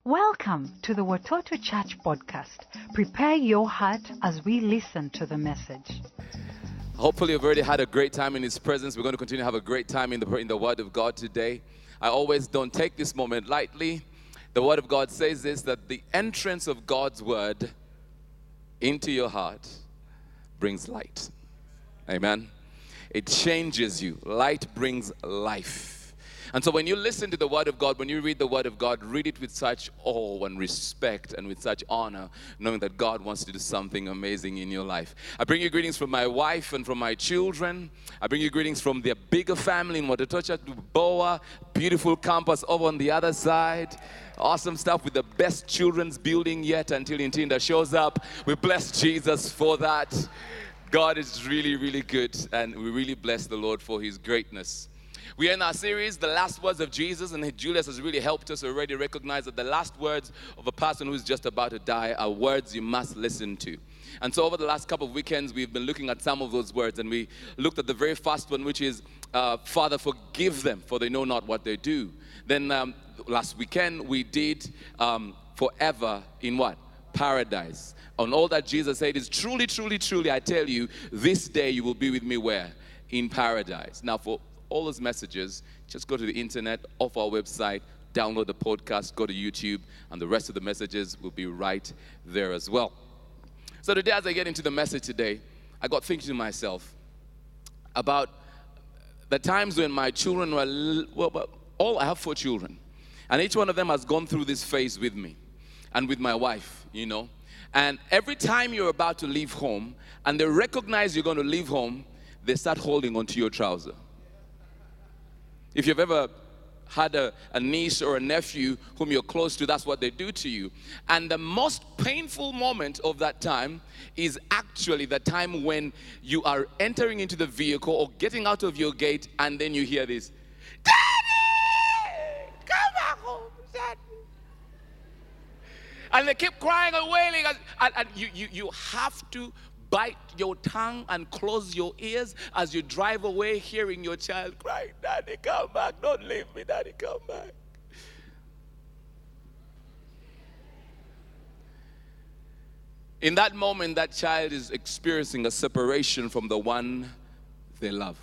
Welcome to the Watoto Church podcast. Prepare your heart as we listen to the message. Hopefully you've already had a great time in His presence. We're going to continue to have a great time in the Word of God today. I always don't take this moment lightly. The Word of God says this, that the entrance of God's Word into your heart brings light. Amen. It changes you. Light brings life. And so when you listen to the Word of God, when you read the Word of God, read it with such awe and respect and with such honor, knowing that God wants to do something amazing in your life. I bring you greetings from my wife and from my children. I bring you greetings from their bigger family in Watoto Church, Boa, beautiful campus over on the other side. Awesome stuff with the best children's building yet until Intinda shows up. We bless Jesus for that. God is really, really good, and we really bless the Lord for His greatness. We are in our series, The Last Words of Jesus, and Julius has really helped us already recognize that the last words of a person who is just about to die are words you must listen to. And so over the last couple of weekends, we've been looking at some of those words, and we looked at the very first one, which is, Father, forgive them, for they know not what they do. Then last weekend, we did forever in what? Paradise. On all that Jesus said is, truly, truly, truly, I tell you, this day you will be with me where? In paradise. Now, for all those messages, just go to the internet, off our website, download the podcast, go to YouTube, and the rest of the messages will be right there as well. So today, as I get into the message today, I got thinking to myself about the times when my children were, I have 4 children, and each one of them has gone through this phase with me and with my wife, you know. And every time you're about to leave home, and they recognize you're going to leave home, they start holding onto your trouser. If you've ever had a niece or a nephew whom you're close to, that's what they do to you. And the most painful moment of that time is actually the time when you are entering into the vehicle or getting out of your gate, and then you hear this, "Daddy, come back home, Daddy." And they keep crying and wailing, and you have to bite your tongue and close your ears as you drive away, hearing your child cry, "Daddy, come back, don't leave me, Daddy, come back." In that moment, that child is experiencing a separation from the one they love.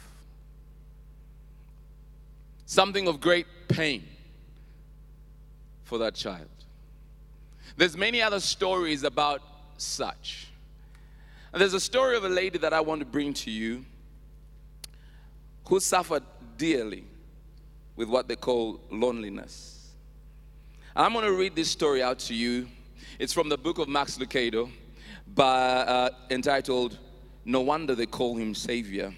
Something of great pain for that child. There's many other stories about such. And there's a story of a lady that I want to bring to you who suffered dearly with what they call loneliness. And I'm going to read this story out to you. It's from the book of Max Lucado, entitled, "No Wonder They Call Him Savior."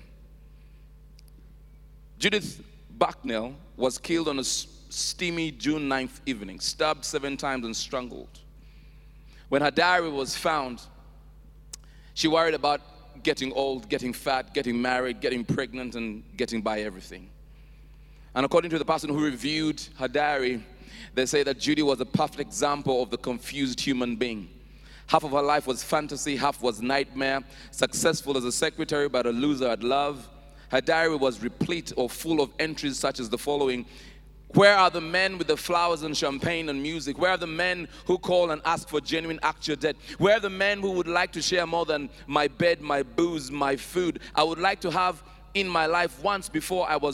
Judith Bucknell was killed on a steamy June 9th evening, stabbed 7 times and strangled. When her diary was found, she worried about getting old, getting fat, getting married, getting pregnant, and getting by everything. And according to the person who reviewed her diary, they say that Judy was a perfect example of the confused human being. Half of her life was fantasy, half was nightmare, successful as a secretary, but a loser at love. Her diary was replete or full of entries such as the following: "Where are the men with the flowers and champagne and music? Where are the men who call and ask for genuine actual debt? Where are the men who would like to share more than my bed, my booze, my food? I would like to have in my life once before I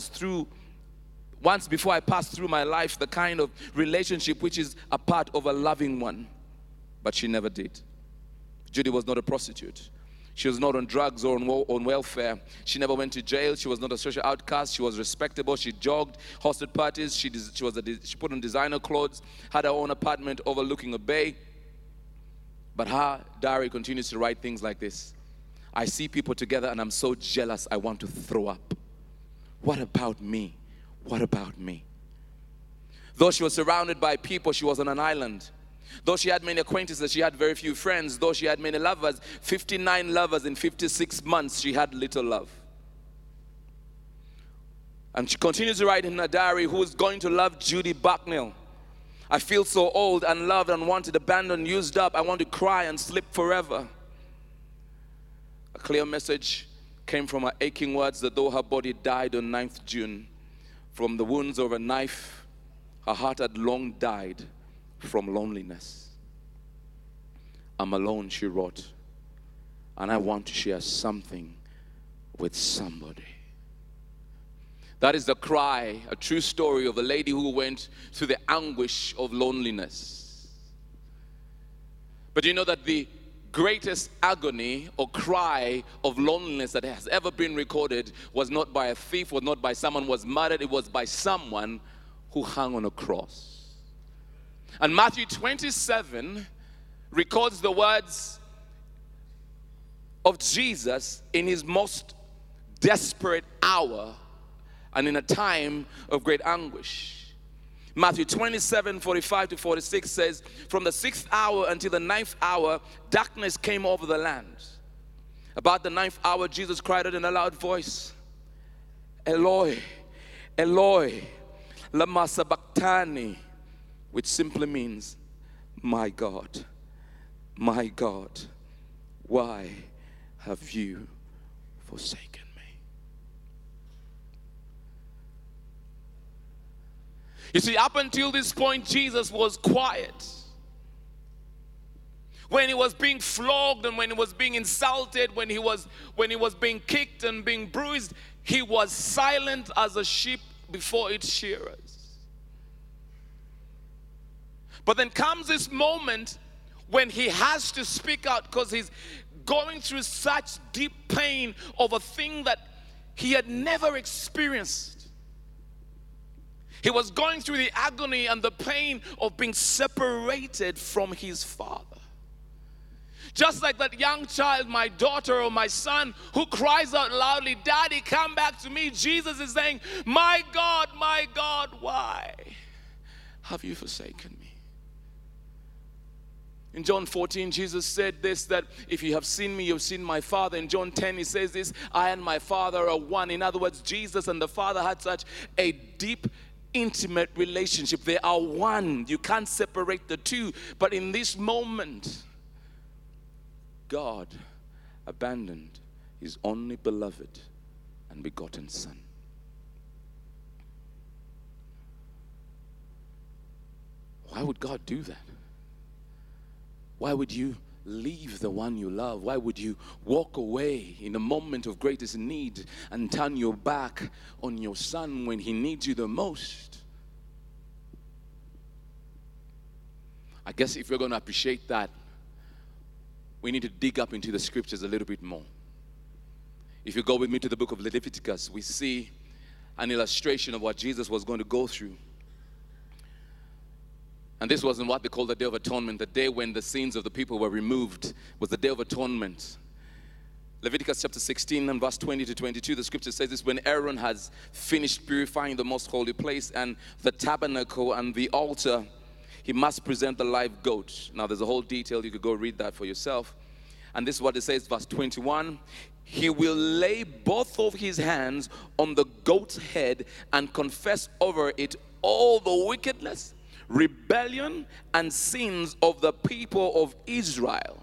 passed through my life, the kind of relationship which is a part of a loving one." But she never did. Judy was not a prostitute. She was not on drugs or on welfare. She never went to jail. She was not a social outcast. She was respectable. She jogged, hosted parties. She put on designer clothes, had her own apartment overlooking a bay. But her diary continues to write things like this: "I see people together and I'm so jealous I want to throw up. What about me? What about me?" Though she was surrounded by people, she was on an island. Though she had many acquaintances, she had very few friends. Though she had many lovers, 59 lovers in 56 months, she had little love. And she continues to write in her diary, "Who is going to love Judy Bucknell? I feel so old, unloved, unwanted, abandoned, used up. I want to cry and sleep forever." A clear message came from her aching words that though her body died on 9th June from the wounds of a knife, her heart had long died from loneliness. I'm alone, she wrote, and I want to share something with somebody. That is the cry, a true story of a lady who went through the anguish of loneliness. But you know that the greatest agony or cry of loneliness that has ever been recorded was not by a thief, was not by someone who was murdered, it was by someone who hung on a cross. And Matthew 27 records the words of Jesus in his most desperate hour and in a time of great anguish. Matthew 27:45-46 says, from the 6th hour until the 9th hour, darkness came over the land. About the 9th hour, Jesus cried out in a loud voice, Eloi, Eloi, lama sabachthani, which simply means, my God, why have you forsaken me? You see, up until this point, Jesus was quiet. When he was being flogged and when he was being insulted, when he was being kicked and being bruised, he was silent as a sheep before its shearers. But then comes this moment when he has to speak out because he's going through such deep pain of a thing that he had never experienced. He was going through the agony and the pain of being separated from his Father. Just like that young child, my daughter or my son, who cries out loudly, Daddy, come back to me. Jesus is saying, my God, why have you forsaken me? In John 14, Jesus said this, that if you have seen me, you've seen my Father. In John 10, he says this, I and my Father are one. In other words, Jesus and the Father had such a deep, intimate relationship. They are one. You can't separate the two. But in this moment, God abandoned his only beloved and begotten Son. Why would God do that? Why would you leave the one you love? Why would you walk away in a moment of greatest need and turn your back on your son when he needs you the most? I guess if we're going to appreciate that, we need to dig up into the scriptures a little bit more. If you go with me to the book of Leviticus, we see an illustration of what Jesus was going to go through. And this wasn't what they call the Day of Atonement. The day when the sins of the people were removed was the Day of Atonement. Leviticus chapter 16 and verse 20-22, the scripture says this, when Aaron has finished purifying the most holy place and the tabernacle and the altar, he must present the live goat. Now there's a whole detail, you could go read that for yourself. And this is what it says, verse 21. He will lay both of his hands on the goat's head and confess over it all the wickedness, rebellion, and sins of the people of Israel.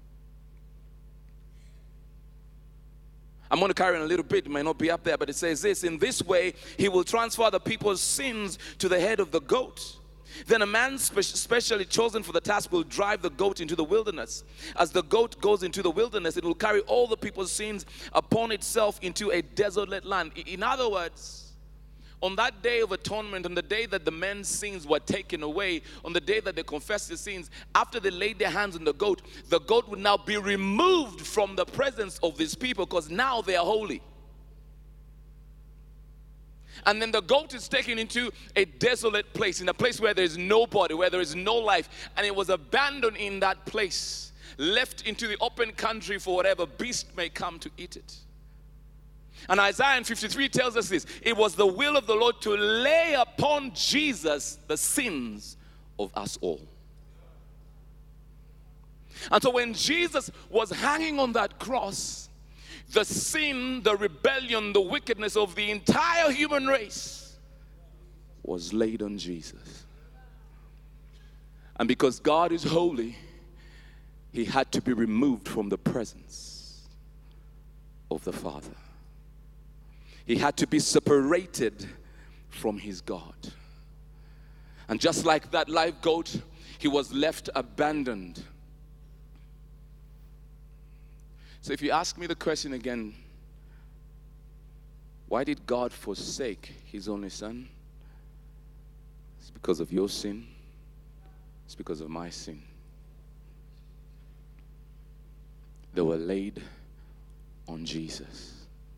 I'm going to carry on a little bit, it may not be up there, but it says this, in this way he will transfer the people's sins to the head of the goat. Then a man specially chosen for the task will drive the goat into the wilderness. As the goat goes into the wilderness, it will carry all the people's sins upon itself into a desolate land. In other words, on that day of atonement, on the day that the men's sins were taken away, on the day that they confessed their sins, after they laid their hands on the goat would now be removed from the presence of these people because now they are holy. And then the goat is taken into a desolate place, in a place where there is nobody, where there is no life. And it was abandoned in that place, left into the open country for whatever beast may come to eat it. And Isaiah 53 tells us this. It was the will of the Lord to lay upon Jesus the sins of us all. And so when Jesus was hanging on that cross, the sin, the rebellion, the wickedness of the entire human race was laid on Jesus. And because God is holy, he had to be removed from the presence of the Father. He had to be separated from his God. And just like that live goat, he was left abandoned. So if you ask me the question again, why did God forsake his only son? It's because of your sin. It's because of my sin. They were laid on Jesus.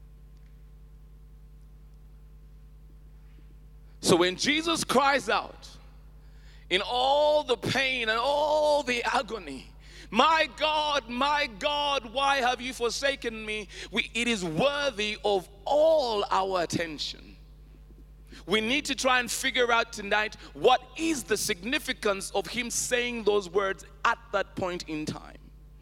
So when Jesus cries out in all the pain and all the agony, my God, why have you forsaken me? It is worthy of all our attention. We need to try and figure out tonight what is the significance of him saying those words at that point in time.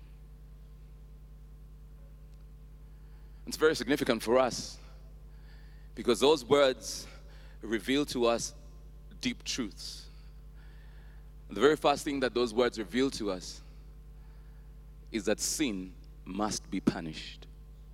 It's very significant for us because those words reveal to us deep truths. The very first thing that those words reveal to us is that sin must be punished.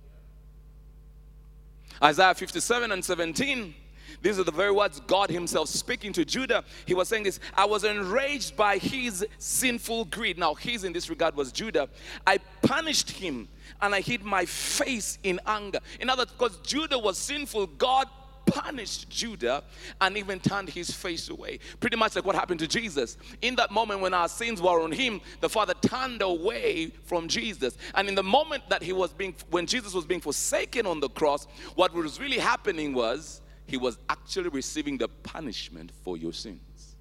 Isaiah 57 and 17, these are the very words God himself speaking to Judah. He was saying this: I was enraged by his sinful greed. Now his in this regard was Judah. I punished him and I hid my face in anger. In other words, because Judah was sinful, God punished Judah and even turned his face away. Pretty much like what happened to Jesus. In that moment when our sins were on him, the Father turned away from Jesus. And in the moment that when Jesus was being forsaken on the cross, what was really happening was he was actually receiving the punishment for your sins.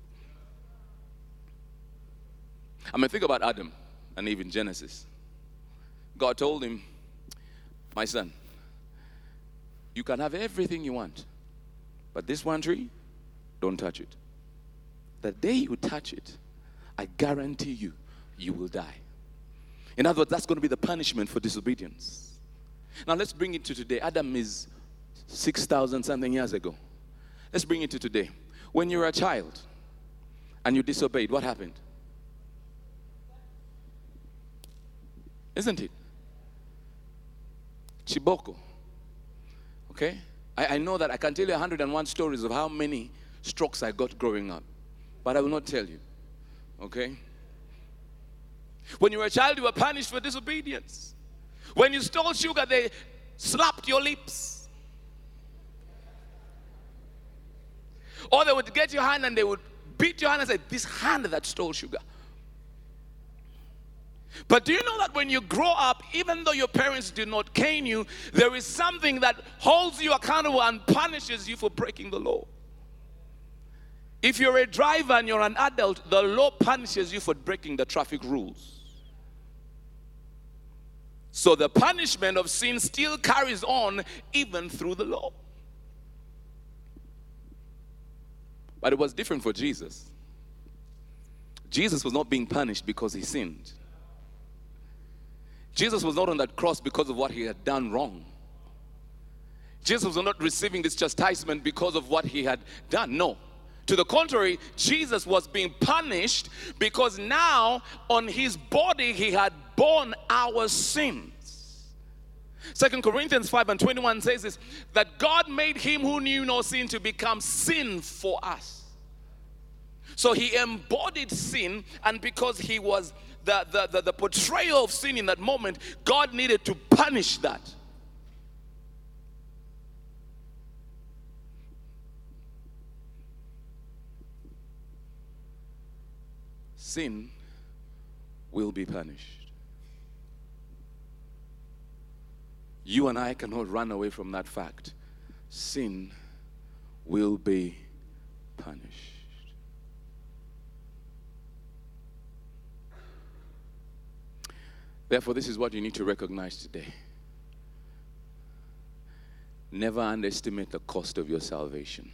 I mean, think about Adam and Eve in Genesis. God told him, my son, you can have everything you want, but this one tree, don't touch it. The day you touch it, I guarantee you, you will die. In other words, that's going to be the punishment for disobedience. Now let's bring it to today. Adam is 6,000 something years ago. Let's bring it to today. When you were a child and you disobeyed, what happened? Isn't it? Chiboko. Okay? I know that I can tell you 101 stories of how many strokes I got growing up. But I will not tell you. Okay? When you were a child, you were punished for disobedience. When you stole sugar, they slapped your lips. Or they would get your hand and they would beat your hand and say, this hand that stole sugar. But do you know that when you grow up, even though your parents did not cane you, there is something that holds you accountable and punishes you for breaking the law? If you're a driver and you're an adult, the law punishes you for breaking the traffic rules. So the punishment of sin still carries on even through the law. But it was different for Jesus. Jesus was not being punished because he sinned. Jesus was not on that cross because of what he had done wrong. Jesus was not receiving this chastisement because of what he had done. No. To the contrary, Jesus was being punished because now on his body he had borne our sins. 2 Corinthians 5 and 21 says this, that God made him who knew no sin to become sin for us. So he embodied sin, and because he was the portrayal of sin in that moment, God needed to punish that. Sin will be punished. You and I cannot run away from that fact. Sin will be punished. Therefore, this is what you need to recognize today. Never underestimate the cost of your salvation.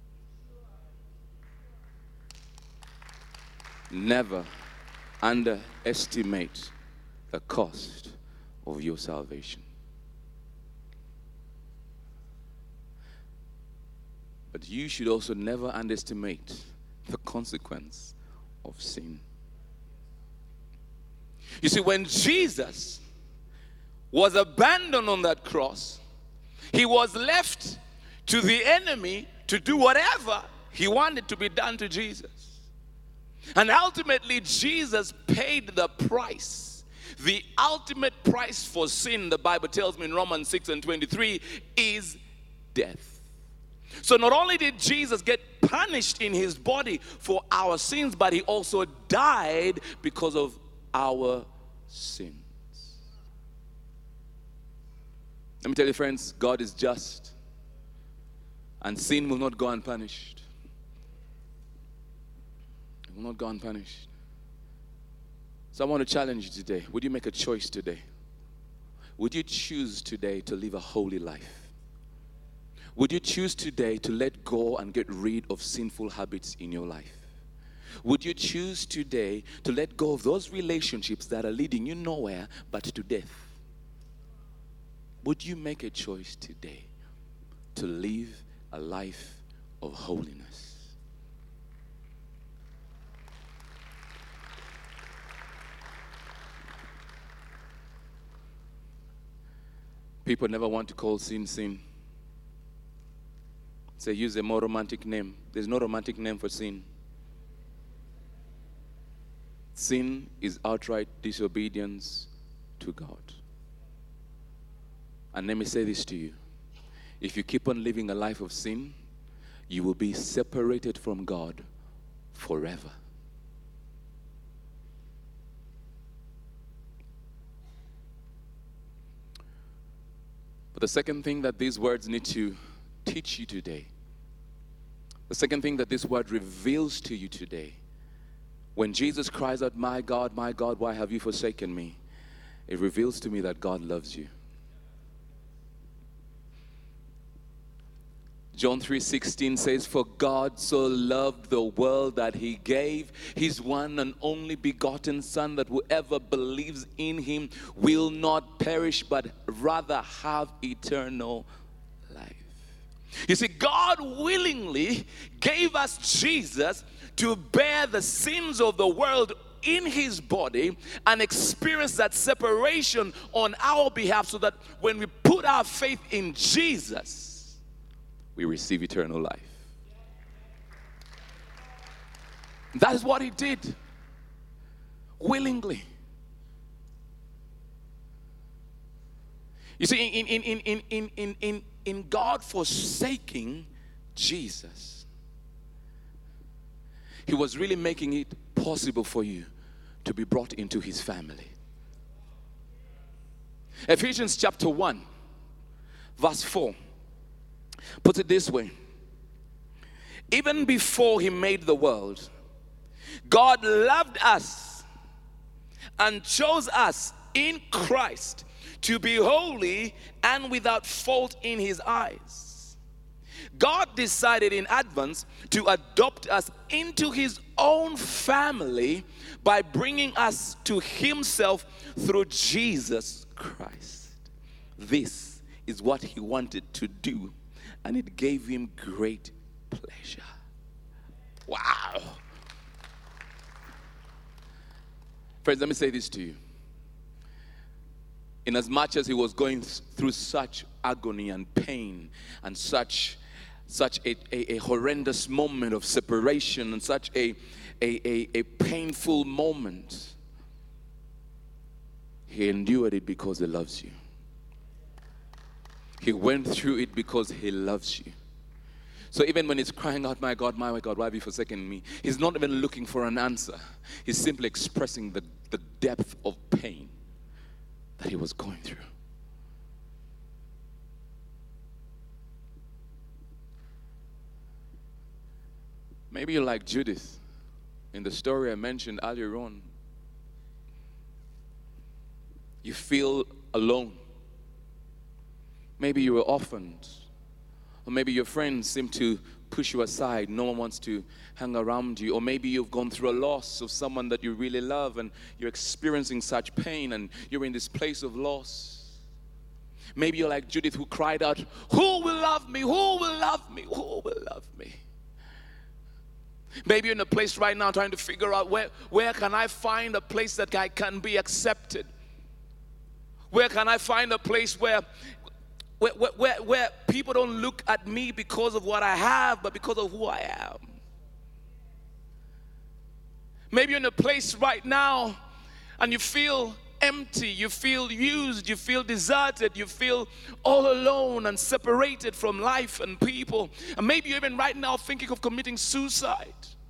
Never underestimate the cost of your salvation. But you should also never underestimate the consequence of sin. You see, when Jesus was abandoned on that cross, he was left to the enemy to do whatever he wanted to be done to Jesus. And ultimately, Jesus paid the price. The ultimate price for sin, the Bible tells me in Romans 6:23, is death. So not only did Jesus get punished in his body for our sins, but he also died because of our sins. Let me tell you, friends, God is just, and sin will not go unpunished. It will not go unpunished. So I want to challenge you today. Would you make a choice today? Would you choose today to live a holy life? Would you choose today to let go and get rid of sinful habits in your life? Would you choose today to let go of those relationships that are leading you nowhere but to death? Would you make a choice today to live a life of holiness? People never want to call sin, sin. Say, use a more romantic name. There's no romantic name for sin. Sin is outright disobedience to God. And let me say this to you. If you keep on living a life of sin, you will be separated from God forever. But the second thing that these words need to teach you today, the second thing that this word reveals to you today, when Jesus cries out, my God, why have you forsaken me?" It reveals to me that God loves you. John 3:16 says, "For God so loved the world that he gave his one and only begotten Son, that whoever believes in him will not perish but rather have eternal life." You see, God willingly gave us Jesus to bear the sins of the world in his body and experience that separation on our behalf, so that when we put our faith in Jesus, we receive eternal life. That is what he did willingly. You see, in God forsaking Jesus, he was really making it possible for you to be brought into his family. Ephesians chapter 1, verse 4. Put it this way: even before he made the world, God loved us and chose us in Christ to be holy and without fault in his eyes. God decided in advance to adopt us into his own family by bringing us to himself through Jesus Christ. This is what he wanted to do, and it gave him great pleasure. Wow. Friends, let me say this to you. In as much as he was going through such agony and pain and such a horrendous moment of separation and such a painful moment, he endured it because he loves you. He went through it because he loves you. So even when he's crying out, my God, why have you forsaken me?" He's not even looking for an answer. He's simply expressing the depth of pain that he was going through. Maybe you're like Judith in the story I mentioned earlier on. You feel alone. Maybe you were orphaned, or maybe your friends seem to push you aside. No one wants to hang around you. Or maybe you've gone through a loss of someone that you really love, and you're experiencing such pain, and you're in this place of loss. Maybe you're like Judith, who cried out, "Who will love me? Who will love me? Who will love me?" Maybe you're in a place right now trying to figure out where can I find a place that I can be accepted? Where can I find a place where people don't look at me because of what I have, but because of who I am? Maybe you're in a place right now and you feel empty, you feel used, you feel deserted, you feel all alone and separated from life and people. And maybe you're even right now thinking of committing suicide.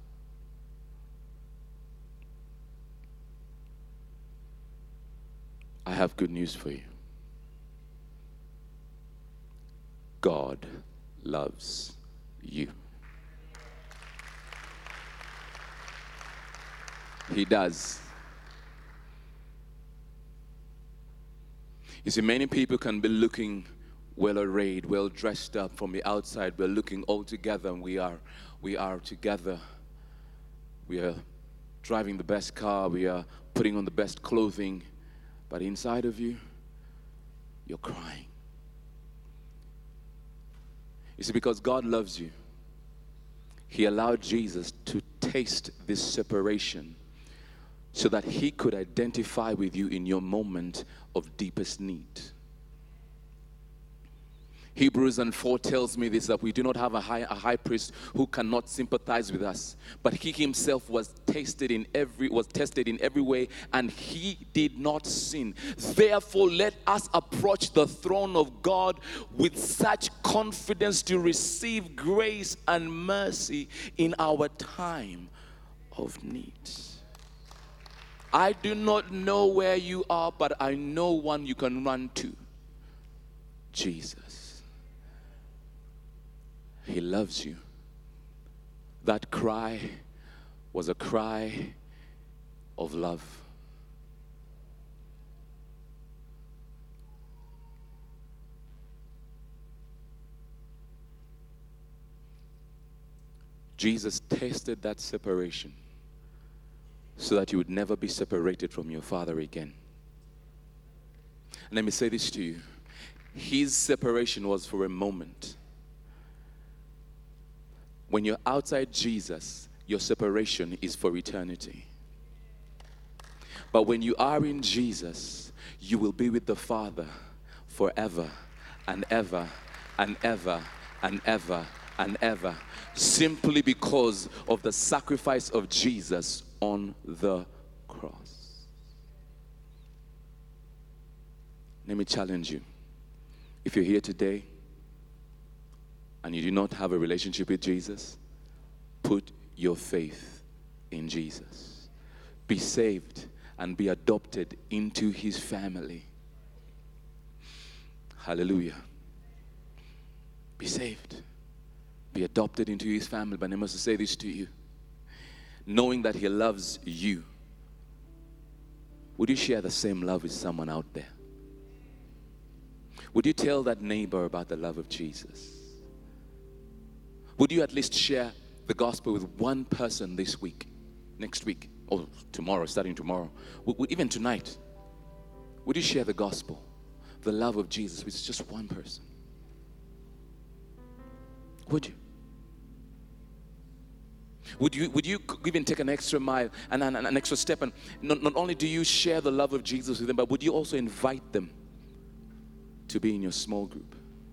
I have good news for you. God loves you. He does. You see, many people can be looking well arrayed, well dressed up from the outside. We're looking all together, and we are together. We are driving the best car. We are putting on the best clothing. But inside of you, you're crying. You see, because God loves you, He allowed Jesus to taste this separation so that He could identify with you in your moment of deepest need. Hebrews 4 tells me this, that we do not have a high priest who cannot sympathize with us, but He Himself was tested in every way, and He did not sin. Therefore, let us approach the throne of God with such confidence to receive grace and mercy in our time of need. I do not know where you are, but I know one you can run to. Jesus. He loves you. That cry was a cry of love. Jesus tasted that separation so that you would never be separated from your Father again. And let me say this to you. His separation was for a moment. When you're outside Jesus, your separation is for eternity. But when you are in Jesus, you will be with the Father forever and ever and ever and ever and ever, simply because of the sacrifice of Jesus on the cross. Let me challenge you. If you're here today and you do not have a relationship with Jesus, put your faith in Jesus. Be saved and be adopted into His family. Hallelujah. Be saved. Be adopted into His family. But I must say this to you. Knowing that He loves you, would you share the same love with someone out there? Would you tell that neighbor about the love of Jesus? Would you at least share the gospel with one person this week, next week, or tomorrow, starting tomorrow, even tonight? Would you share the gospel, the love of Jesus with just one person? Would you? Would you even take an extra mile and an extra step, and not only do you share the love of Jesus with them, but would you also invite them to be in your small group,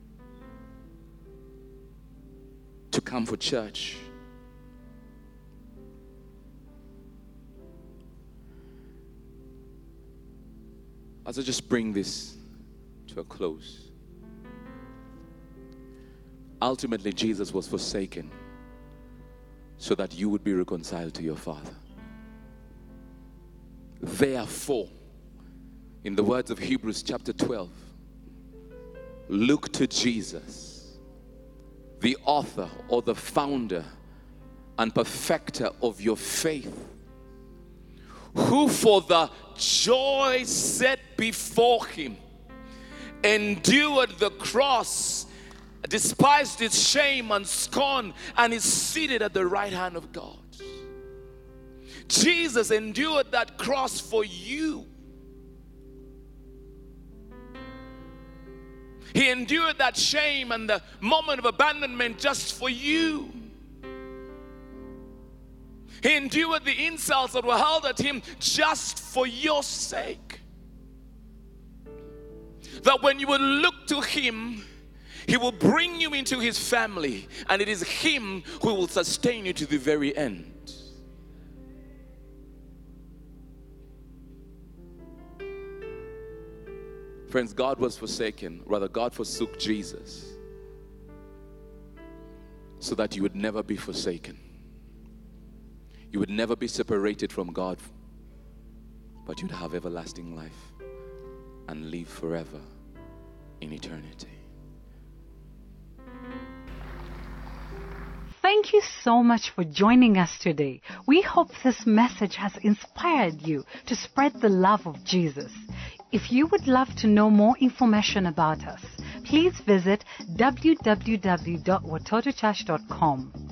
to come for church? As I just bring this to a close, ultimately Jesus was forsaken so that you would be reconciled to your Father. Therefore, in the words of Hebrews chapter 12, look to Jesus, the author or the founder and perfecter of your faith, who for the joy set before Him endured the cross, despised its shame and scorn, and is seated at the right hand of God. Jesus endured that cross for you. He endured that shame and the moment of abandonment just for you. He endured the insults that were hurled at Him just for your sake. That when you will look to Him, He will bring you into His family, and it is Him who will sustain you to the very end. Friends, God was forsaken. Rather, God forsook Jesus so that you would never be forsaken. You would never be separated from God, but you'd have everlasting life and live forever in eternity. Thank you so much for joining us today. We hope this message has inspired you to spread the love of Jesus. If you would love to know more information about us, please visit www.watotochurch.com.